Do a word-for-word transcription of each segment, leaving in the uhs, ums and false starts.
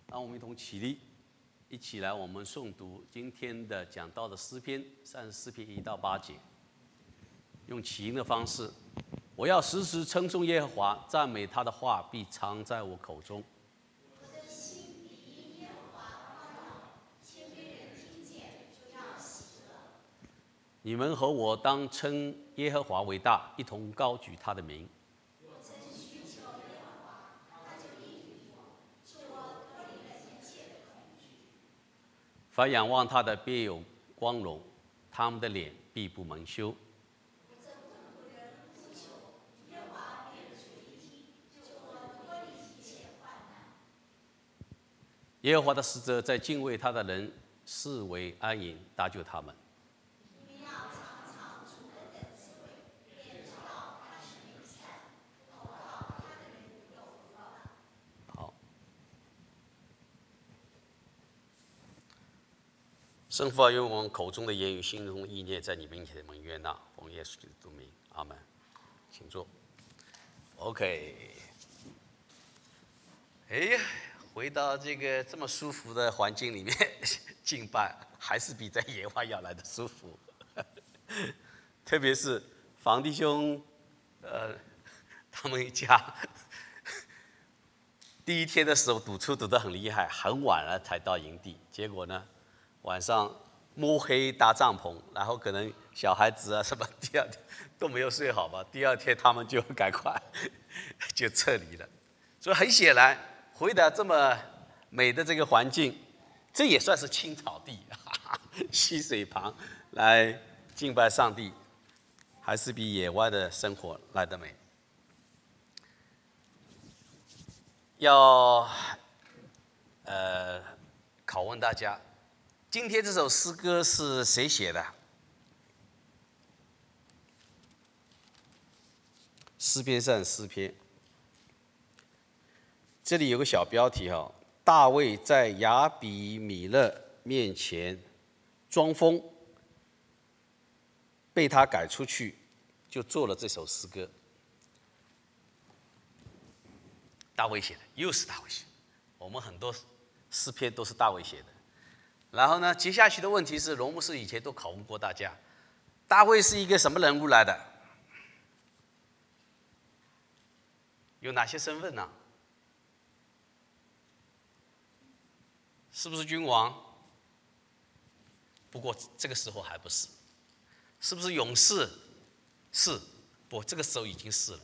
让我们一同起立，一起来我们诵读今天的讲道的诗篇三十四篇一到八节，用起音的方式。我要时时称颂耶和华，赞美他的话必常在我口中。 我的心必因耶和华欢乐，谦卑人听见就要喜乐。 你们和我当称耶和华为大，一同高举他的名。 我曾寻求耶和华，他就应允我，救我脱离了一切的恐惧。 凡仰望他的必有光荣，他们的脸必不蒙羞。 我曾困苦人呼求，耶和华便垂听，救我脱离一切患难。 耶和华的使者在敬畏他的人视为安营，搭救他们。 你们要尝尝主恩的滋味，便知道他是美善，投靠他的人有福了。 好，圣父啊，愿我们口中的言语、心中的意念，在你面前蒙悦纳，奉耶稣基督名，阿门。请坐。OK。哎呀，回到这个这么舒服的环境里面敬拜，还是比在野外要来的舒服。特别是房弟兄，呃，他们家第一天的时候赌出赌得很厉害，很晚了才到营地，结果呢，晚上摸黑搭帐篷，然后可能小孩子啊什么，第二天都没有睡好吧，第二天他们就赶快就撤离了。所以很显然，回答这么美的这个环境，这也算是青草地，溪水旁来敬拜上帝，还是比野外的生活来得美。要呃拷问大家，今天这首诗歌是谁写的？诗篇上诗篇，这里有个小标题哈，大卫在亚比米勒面前装疯，被他赶出去，就做了这首诗歌。大卫写的，又是大卫写的。我们很多诗篇都是大卫写的。然后呢，接下去的问题是，龙牧师以前都拷问过大家，大卫是一个什么人物来的？有哪些身份呢？是不是君王？不过这个时候还不是。是不是勇士？是，不，这个时候已经是了。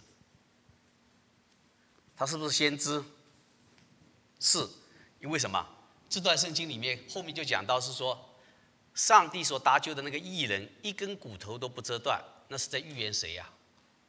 他是不是先知？是，因为什么？这段圣经里面后面就讲到是说，上帝所搭救的那个义人，一根骨头都不折断，那是在预言谁呀？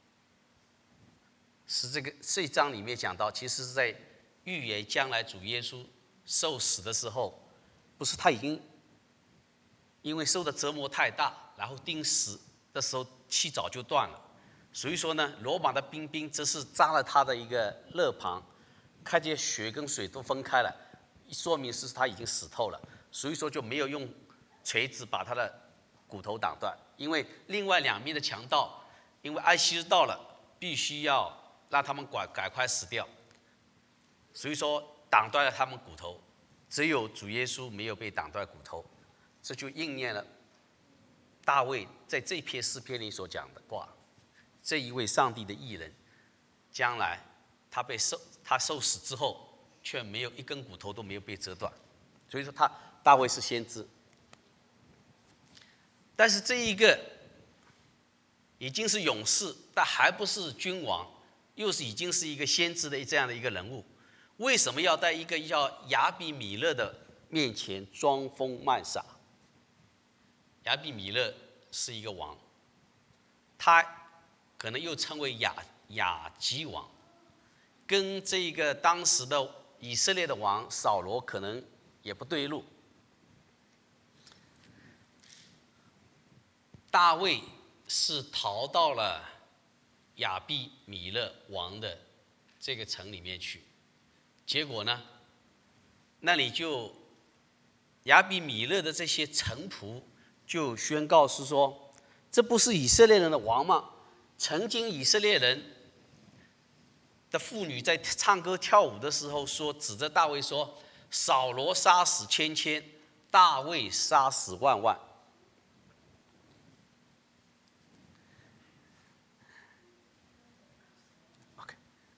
是这个这一章里面讲到，其实是在预言将来主耶稣受死的时候，不是他已经因为受的折磨太大，然后钉死的时候气早就断了。所以说呢，罗马的兵兵这是扎了他的一个肋旁，看见血跟水都分开了，说明是他已经死透了。所以说就没有用锤子把他的骨头挡断，因为另外两面的强盗，因为安息日到了，必须要让他们赶赶快死掉，所以说挡断了他们骨头，只有主耶稣没有被挡断骨头，这就应验了大卫在这篇诗篇里所讲的话。这一位上帝的义人，将来他被受他受死之后，却没有一根骨头都没有被折断，所以说他大卫是先知。但是这一个已经是勇士，但还不是君王，又是已经是一个先知的这样的一个人物，为什么要在一个叫亚比米勒的面前装疯卖傻？亚比米勒是一个王，他可能又称为亚亚基王，跟这个当时的以色列的王扫罗可能也不对路。大卫是逃到了亚比米勒王的这个城里面去，结果呢，那里就亚比米勒的这些臣仆就宣告是说，这不是以色列人的王吗？曾经以色列人的妇女在唱歌跳舞的时候说，指着大卫说， 扫罗杀死千千，大卫杀死万万。OK，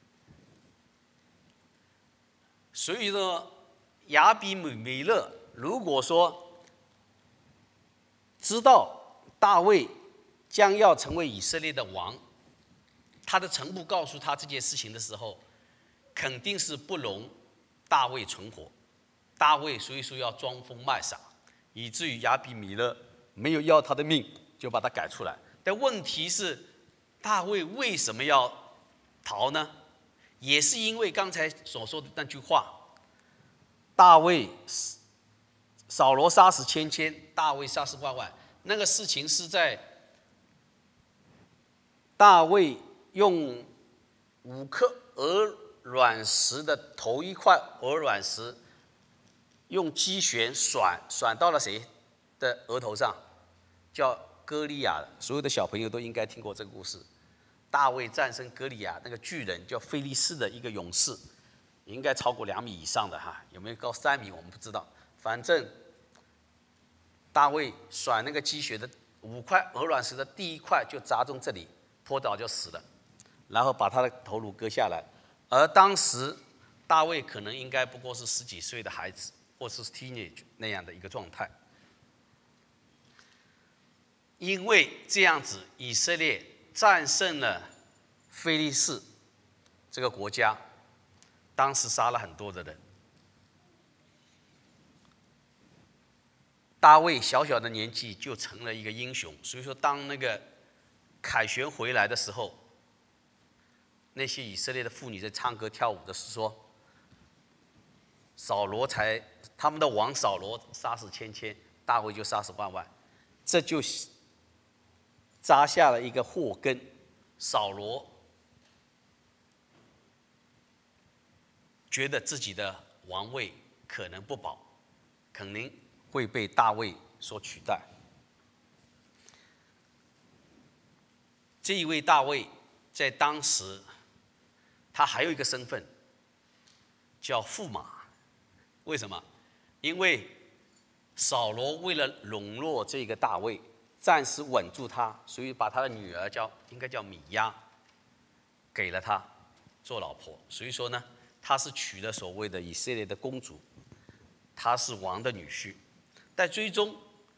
所以呢，亚比米勒如果说知道大卫将要成为以色列的王，他的臣仆告诉他这件事情的时候，肯定是不容大卫存活。大卫所以说要装疯卖傻，以至于亚比米勒没有要他的命，就把他赶出来。但问题是，大卫为什么要逃呢？也是因为刚才所说的那句话：大卫扫罗杀死千千，大卫杀死万万。那个事情是在大卫用五颗鹅卵石的头一块鹅卵石，用机旋甩甩到了谁的额头上？叫歌利亚。所有的小朋友都应该听过这个故事。大卫战胜歌利亚那个巨人，叫菲利士的一个勇士，应该超过两米以上的哈，有没有高三米我们不知道。反正大卫甩那个机旋的五块鹅卵石的第一块就砸中这里，坡倒就死了，然后把他的头颅割下来。而当时大卫可能应该不过是十几岁的孩子，或是 teenage 那样的一个状态。因为这样子，以色列战胜了非利士这个国家，当时杀了很多的人。大卫小小的年纪就成了一个英雄，所以说当那个凯旋回来的时候，那些以色列的妇女在唱歌跳舞的是说，扫罗才他们的王扫罗杀死千千，大卫就杀死万万，这就扎下了一个祸根。扫罗觉得自己的王位可能不保，肯定会被大卫所取代。这一位大卫在当时，他还有一个身份，叫驸马。为什么？因为扫罗为了笼络这个大卫，暂时稳住他，所以把他的女儿叫应该叫米押，给了他做老婆。所以说呢，他是娶了所谓的以色列的公主，他是王的女婿。但最终，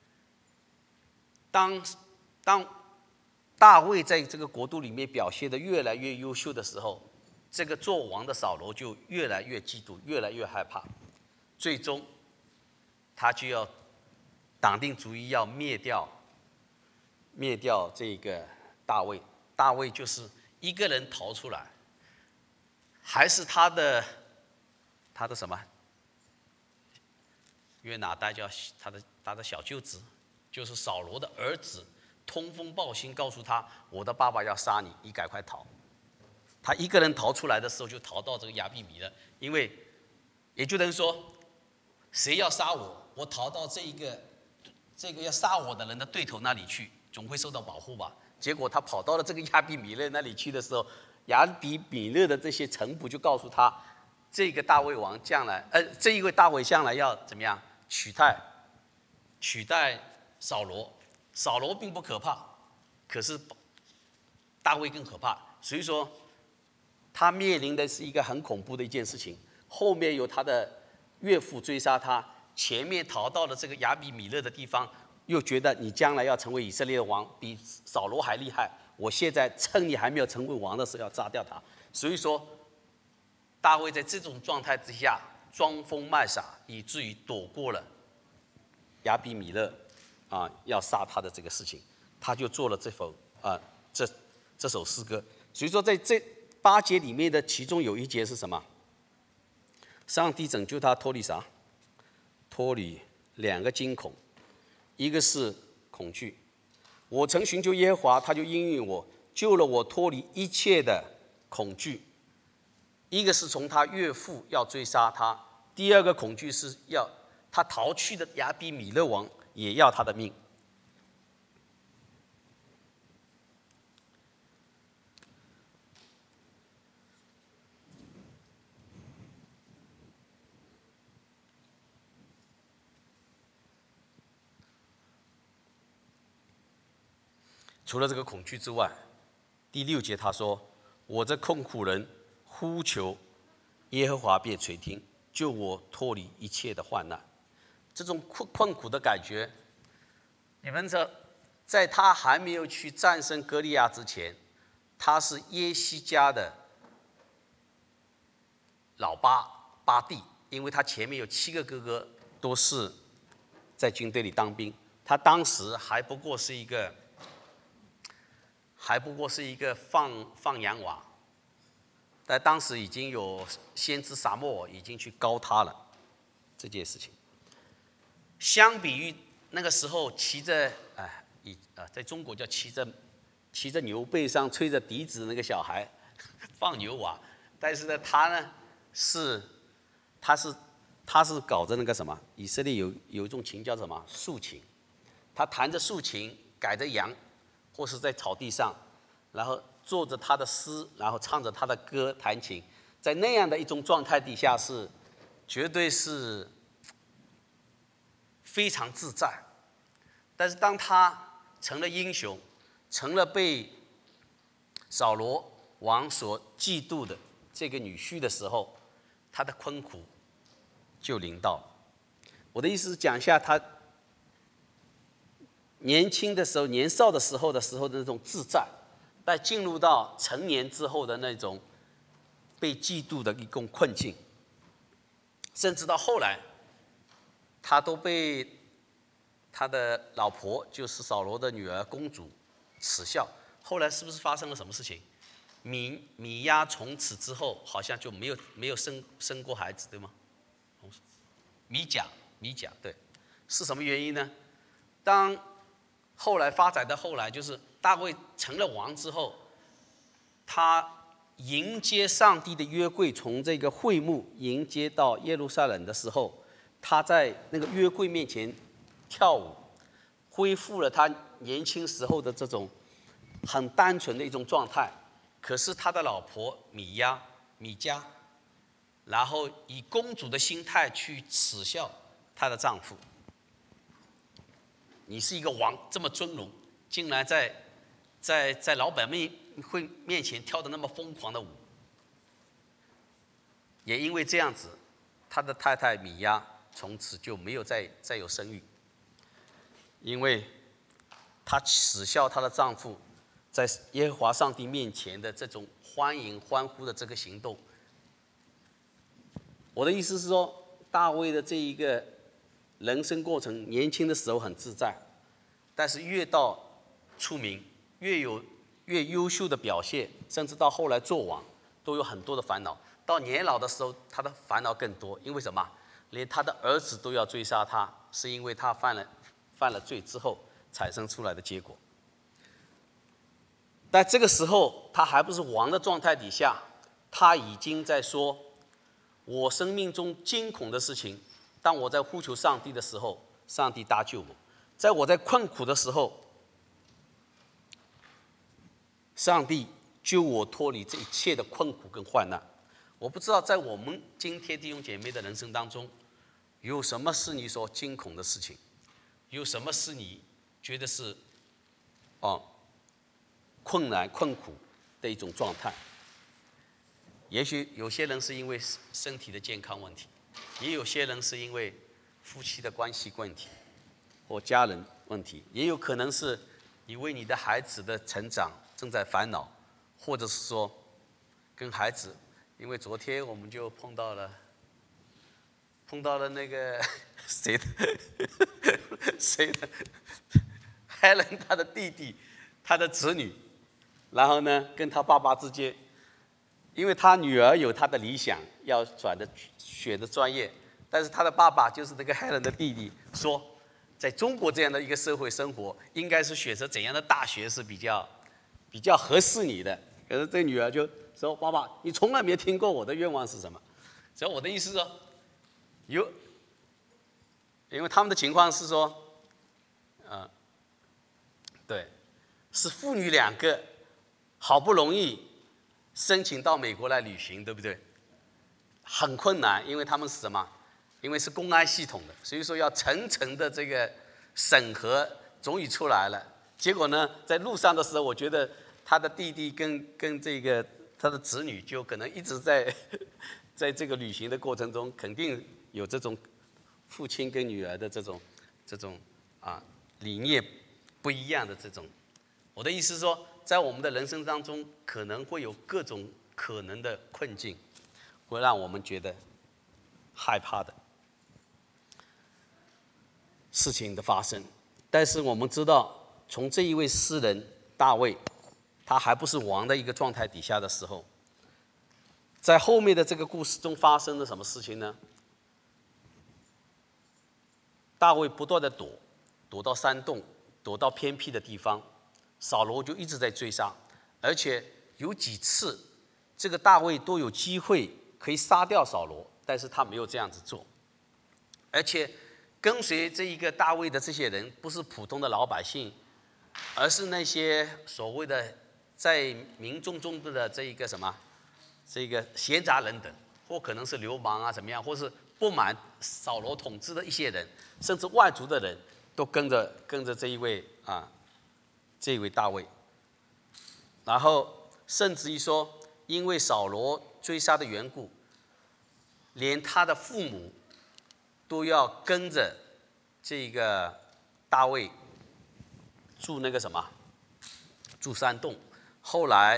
当当大卫在这个国度里面表现得越来越优秀的时候，这个做王的扫罗就越来越嫉妒，越来越害怕。最终，他就要党定主意，要灭掉灭掉这个大卫。大卫就是一个人逃出来，还是他的他的什么？约拿单叫他的他的小舅子，就是扫罗的儿子，通风报信告诉他，我的爸爸要杀你，你赶快逃。他一个人逃出来的时候，就逃到这个亚比米勒，因为也就等于说，谁要杀我，我逃到这一个这个要杀我的人的对头那里去，总会受到保护吧。结果他跑到了这个亚比米勒那里去的时候，亚比米勒的这些臣仆就告诉他，这个大卫王将来，呃，这一位大卫将来要怎么样取代取代扫罗。扫罗并不可怕，可是大卫更可怕。所以说，他面临的是一个很恐怖的一件事情。后面有他的岳父追杀他，前面逃到了这个亚比米勒的地方，又觉得你将来要成为以色列的王，比扫罗还厉害。我现在趁你还没有成为王的时候要杀掉他。所以说，大卫在这种状态之下装疯卖傻，以至于躲过了亚比米勒啊要杀他的这个事情，他就做了这首啊这这首诗歌。所以说，在这八节里面的其中有一节是什么？上帝拯救他脱离啥？脱离两个惊恐，一个是恐惧。我曾寻求耶和华，他就应允我，救了我脱离一切的恐惧。一个是从他岳父要追杀他，第二个恐惧是要他逃去的亚比米勒王也要他的命。 除了这个恐惧之外，第六节他说：“我这困苦人呼求耶和华，便垂听，救我脱离一切的患难。”这种困困苦的感觉，你们这在他还没有去战胜歌利亚之前，他是耶西家的老八八弟，因为他前面有七个哥哥都是在军队里当兵，他当时还不过是一个还不过是一个放放羊娃，但当时已经有先知撒母耳已经去膏他了这件事情。相比于那个时候骑着哎以啊，在中国叫骑着骑着牛背上吹着笛子的那个小孩放牛娃，但是呢，他呢是他是他是搞着那个什么，以色列有有一种琴叫什么竖琴，他弹着竖琴，改着羊，或是在草地上，然后做着他的诗，然后唱着他的歌，弹琴，在那样的一种状态底下是绝对是非常自在。但是当他成了英雄，成了被扫罗王所嫉妒的这个女婿的时候，他的困苦就临到了。我的意思是讲一下他年轻的时候、年少的时候的时候的那种自在，但进入到成年之后的那种被嫉妒的一种困境，甚至到后来，他都被他的老婆，就是扫罗的女儿公主耻笑。后来是不是发生了什么事情？米米亚从此之后好像就没有没有生生过孩子，对吗？米甲米甲对，是什么原因呢？当后来发展到后来，就是大卫成了王之后，他迎接上帝的约柜从这个会幕迎接到耶路撒冷的时候，他在那个约柜面前跳舞，恢复了他年轻时候的这种很单纯的一种状态。可是他的老婆米亚米迦，然后以公主的心态去耻笑她的丈夫。你是一个王，这么尊荣，竟然在在在老板面会面前跳的那么疯狂的舞。也因为这样子，他的太太米亚从此就没有再再有生育，因为她耻笑她的丈夫在耶和华上帝面前的这种欢迎欢呼的这个行动。我的意思是说，大卫的这一个人生过程，年轻的时候很自在，但是越到出名，越有越优秀的表现，甚至到后来做王，都有很多的烦恼。到年老的时候，他的烦恼更多，因为什么？连他的儿子都要追杀他，是因为他犯了犯了罪之后产生出来的结果。但这个时候，他还不是王的状态底下，他已经在说：我生命中惊恐的事情，当我在呼求上帝的时候，上帝搭救我；在我在困苦的时候，上帝救我脱离这一切的困苦跟患难。我不知道在我们今天弟兄姐妹的人生当中，有什么是你所惊恐的事情？有什么是你觉得是哦困难困苦的一种状态？也许有些人是因为身体的健康问题，也有些人是因为夫妻的关系问题或家人问题，也有可能是你为你的孩子的成长正在烦恼，或者是说跟孩子，因为昨天我们就碰到了碰到了那个谁的谁的 Helen 他的弟弟他的子女，然后呢跟他爸爸之间，因为他女儿有他的理想，要转的学的专业，但是他的爸爸就是那个 Helen 的弟弟说，在中国这样的一个社会生活，应该是选择怎样的大学是比较比较合适你的。可是这女儿就说：“爸爸，你从来没有听过我的愿望是什么？”所以我的意思是说，有，因为他们的情况是说，呃，对，是父女两个好不容易申请到美国来旅行，对不对？很困难，因为他们是什么？因为是公安系统的，所以说要层层的这个审核，终于出来了。 结果呢，在路上的时候，我觉得他的弟弟跟跟这个他的子女就可能一直在在这个旅行的过程中，肯定有这种父亲跟女儿的这种这种啊理念不一样的这种。我的意思是说，在我们的人生当中，可能会有各种可能的困境，会让我们觉得害怕的事情的发生。但是我们知道，从这一位诗人大卫，他还不是王的一个状态底下的时候，在后面的这个故事中发生了什么事情呢？大卫不断的躲，躲到山洞，躲到偏僻的地方，扫罗就一直在追杀，而且有几次，这个大卫都有机会可以杀掉扫罗，但是他没有这样子做，而且跟随这一个大卫的这些人，不是普通的老百姓，而是那些所谓的在民众中的这一个什么，这个闲杂人等，或可能是流氓啊怎么样，或是不满扫罗统治的一些人，甚至外族的人都跟着跟着这一位啊，这一位大卫。然后甚至于说，因为扫罗追杀的缘故，连他的父母都要跟着这个大卫住那个什么，住山洞。后来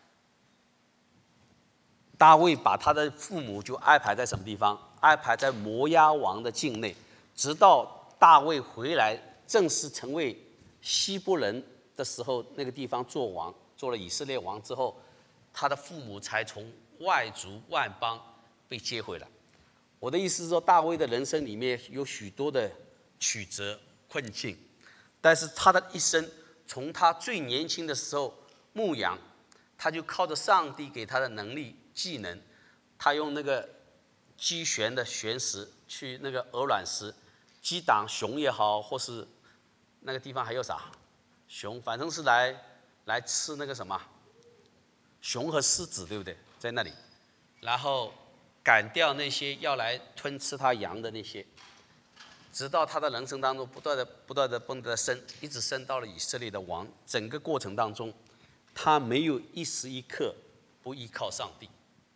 大卫把他的父母就安排在什么地方？安排在摩押王的境内，直到大卫回来正式成为希伯伦的时候，那个地方做王，做了以色列王之后，他的父母才从外族外邦被接回来。我的意思是说，大卫的人生里面有许多的曲折困境，但是他的一生，从他最年轻的时候牧羊，他就靠着上帝给他的能力技能，他用那个击旋的旋石去那个鹅卵石击打熊也好，或是那个地方还有啥熊，反正是来来吃那个什么熊和狮子，对不对？在那里，然后赶掉那些要来吞吃他羊的那些，直到他的人生当中不断的不断的不断的升，一直升到了以色列的王。整个过程当中，他没有一时一刻不依靠上帝。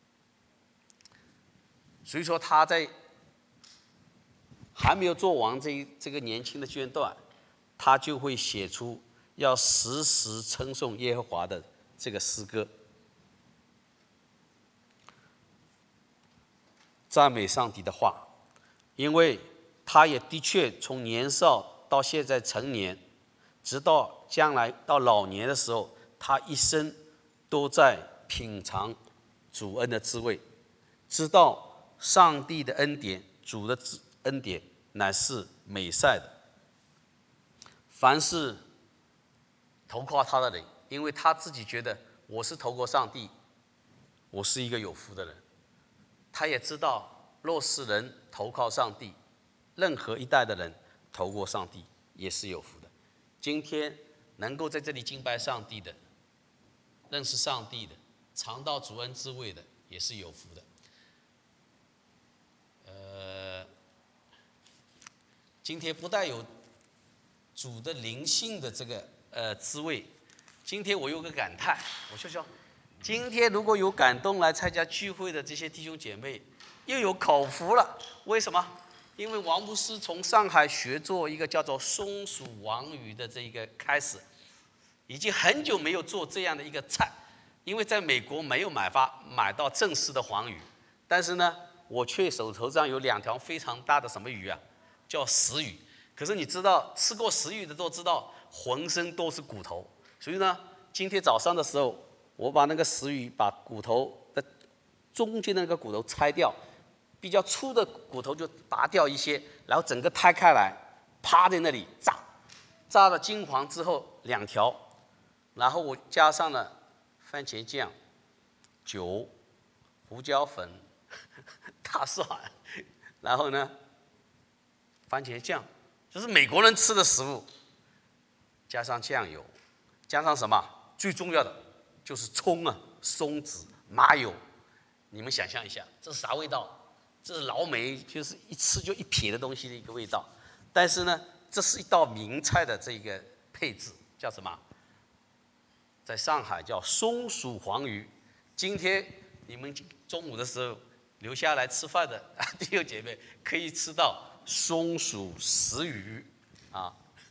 所以说他在还没有做王这一这个年轻的阶段，他就会写出要时时称颂耶和华的这个诗歌，赞美上帝的话。因为他也的确从年少到现在成年，直到将来到老年的时候，他一生都在品尝主恩的滋味，知道上帝的恩典，主的恩典乃是美善的。凡是投靠他的人，因为他自己觉得我是投靠上帝，我是一个有福的人。他也知道，若是人投靠上帝，任何一代的人投过上帝也是有福的。今天能够在这里敬拜上帝的，认识上帝的，尝到主恩滋味的，也是有福的。呃，今天不但有主的灵性的这个呃滋味，今天我有个感叹，我就说，今天如果有感动来参加聚会的这些弟兄姐妹，又有口福了。为什么？因为王牧师从上海学做一个叫做松鼠王鱼的这一个开始，已经很久没有做这样的一个菜，因为在美国没有买发买到正式的黄鱼，但是呢，我却手头上有两条非常大的什么鱼啊，叫石鱼。可是你知道，吃过石鱼的都知道，浑身都是骨头。所以呢，今天早上的时候，我把那个石鱼把骨头的中间那个骨头拆掉，比较粗的骨头就拔掉一些，然后整个摊开来，趴在那里炸，炸了金黄之后两条，然后我加上了番茄酱、酒、胡椒粉、大蒜，然后呢，番茄酱，就是美国人吃的食物，加上酱油，加上什么？最重要的就是葱啊、松子、麻油。你们想象一下，这是啥味道？这是老美就是一吃就一撇的东西的一个味道。但是呢，这是一道名菜的这个配置叫什么？在上海叫松鼠黄鱼。今天你们中午的时候留下来吃饭的弟兄姐妹，可以吃到松鼠食鱼啊！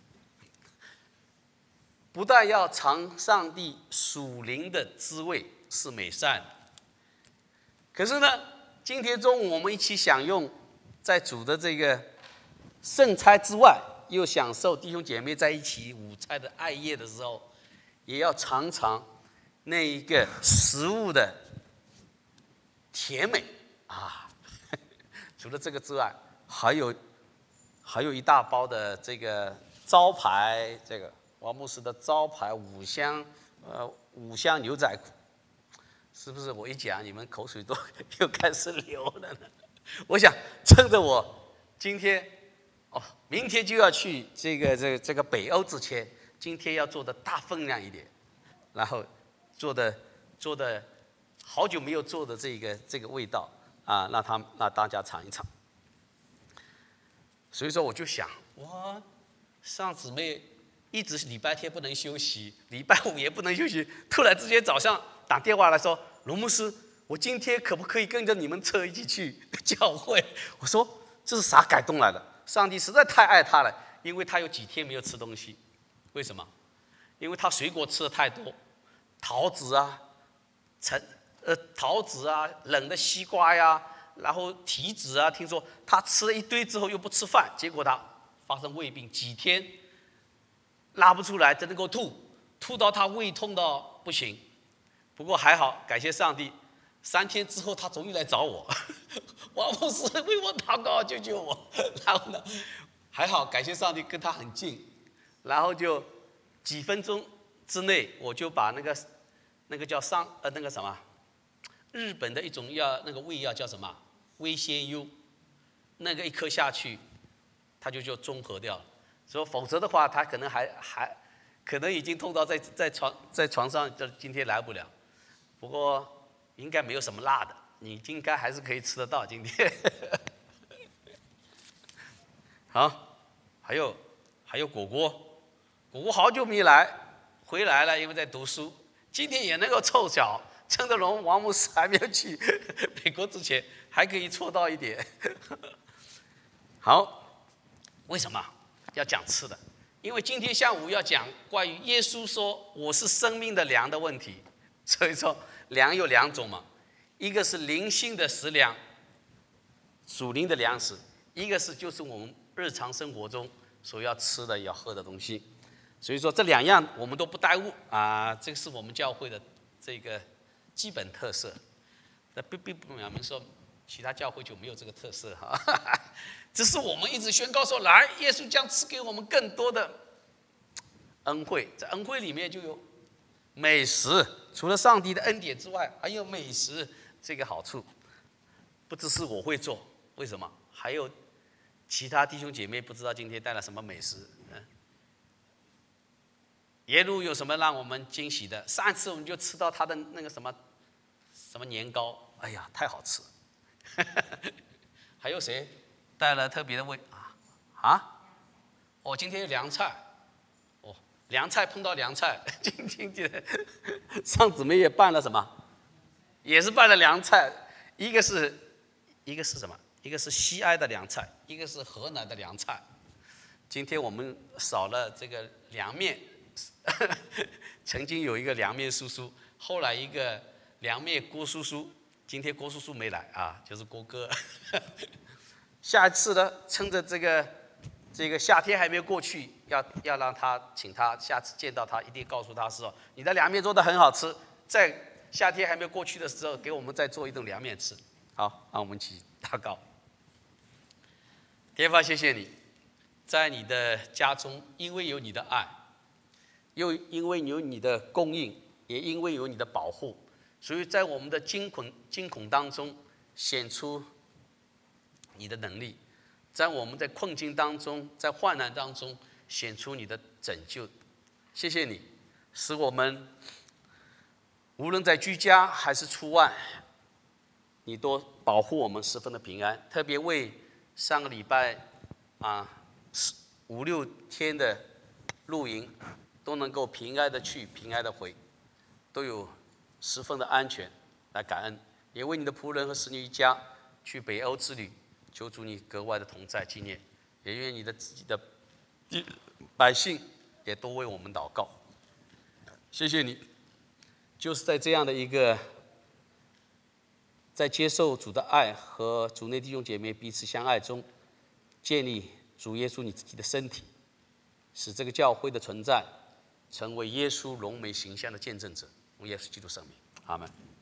不但要尝上帝属灵的滋味，是美善的。可是呢，今天中午我们一起享用在主的这个圣餐之外，又享受弟兄姐妹在一起午餐的爱宴的时候，也要尝尝那一个食物的甜美啊！除了这个之外，还有还有一大包的这个招牌，这个王牧师的招牌五香呃五香牛仔裤，是不是？我一讲，你们口水都又开始流了呢？我想趁着我今天哦，明天就要去这个这个这个北欧之前，今天要做的大分量一点，然后做的做的好久没有做的这个这个味道啊，让他让大家尝一尝。所以说我就想，哇，上姊妹一直礼拜天不能休息，礼拜五也不能休息，突然之间早上打电话来说，龙牧师，我今天可不可以跟着你们车一起去教会？我说这是啥感动来的？上帝实在太爱他了，因为他有几天没有吃东西。为什么？因为他水果吃的太多，桃子啊，橙呃桃子啊，冷的西瓜呀，然后提子啊，听说他吃了一堆之后又不吃饭，结果他发生胃病，几天拉不出来，只能够吐，吐到他胃痛到不行。不过还好，感谢上帝，三天之后他终于来找我，王牧师为我祷告，救救我。然后呢，还好感谢上帝跟他很近，然后就几分钟之内，我就把那个那个叫上呃那个什么日本的一种药，那个胃药叫什么微仙优，那个一颗下去，他就就中和掉了。所以否则的话，他可能还还可能已经痛到在在床在床上，就今天来不了。不过应该没有什么辣的，你应该还是可以吃得到今天。好，还有还有果果，果果好久没来，回来了，因为在读书。今天也能够凑巧，趁着龙王牧师还没有去美国之前，还可以凑到一点。好，为什么要讲吃的？因为今天下午要讲关于耶稣说我是生命的粮的问题。所以说粮有两种嘛，一个是灵性的食粮，属灵的粮食，一个是就是我们日常生活中所要吃的要喝的东西。所以说这两样我们都不耽误啊，这个是我们教会的这个基本特色。那并并不表明说其他教会就没有这个特色哈，只是我们一直宣告说，来，耶稣将赐给我们更多的恩惠，在恩惠里面就有美食，除了上帝的恩典之外，还有美食这个好处。不只是我会做，为什么？还有其他弟兄姐妹不知道今天带了什么美食。嗯，耶路有什么让我们惊喜的？上次我们就吃到他的那个什么什么年糕，哎呀，太好吃了。还有谁带了特别的味啊？啊？哦，今天有凉菜。凉菜碰到凉菜，今天上姊妹也办了什么？也是办了凉菜，一个是一个是什么？一个是西安的凉菜，一个是河南的凉菜。今天我们少了这个凉面，曾经有一个凉面叔叔，后来一个凉面郭叔叔，今天郭叔叔没来啊，就是郭哥。下一次呢，趁着这个这个夏天还没有过去，要要让他请他下次见到他，一定告诉他说，你的凉面做得很好吃，在夏天还没有过去的时候，给我们再做一顿凉面吃。好，让我们一起祷告。天父，谢谢你，在你的家中，因为有你的爱，又因为有你的供应，也因为有你的保护，所以在我们的惊恐惊恐当中显出你的能力，在我们在困境当中，在患难当中显出你的拯救。谢谢你，使我们无论在居家还是出外，你都保护我们十分的平安。特别为上个礼拜啊五六天的露营都能够平安的去，平安的回，都有十分的安全，来感恩。也为你的仆人和使女一家去北欧之旅，求主你格外的同在纪念，也愿你的自己的百姓也都为我们祷告。谢谢你，就是在这样的一个在接受主的爱和主内弟兄姐妹彼此相爱中，建立主耶稣你自己的身体，使这个教会的存在成为耶稣荣美形象的见证者。奉耶稣基督圣名，阿门。